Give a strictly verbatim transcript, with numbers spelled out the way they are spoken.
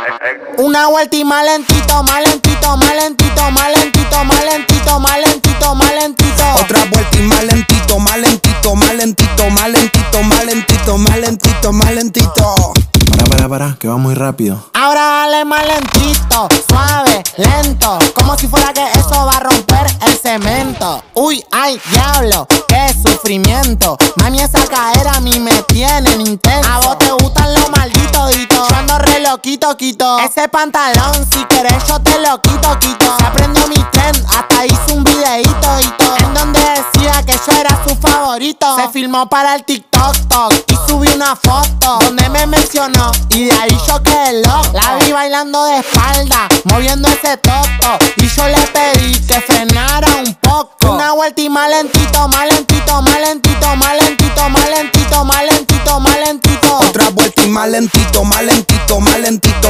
Una vuelta y más lentito, más lentito, más lentito, más lentito, más lentito, más lentito, más lentito. Otra vuelta y más lentito, más lentito, más lentito, más lentito, más lentito, más lentito, más lentito. Para, para, para, que va muy rápido. Ahora dale más lentito, suave, lento, como si fuera que eso va a romper el cemento. Uy, ay, diablo, qué sufrimiento. Mami, esa cadera a mí me tienen intenso. A vos te gustan los malditos, dito. Yo ando re loquito, quito. Ese pantalón, si querés yo te lo quito, quito. Se aprendió mi trend, hasta hice un videíto, hito, en donde decía que yo era su favorito. Se filmó para el TikTok, tok, y subí una foto donde me mencionó, y de ahí yo quedé loco. La vi bailando de espalda, moviendo ese toto, y yo le pedí que frenara un poco. Una vuelta y más lentito, más lentito, más lentito, más lentito, más lentito, más lentito, más lentito. Otra vuelta y más lentito, más lentito, más lentito.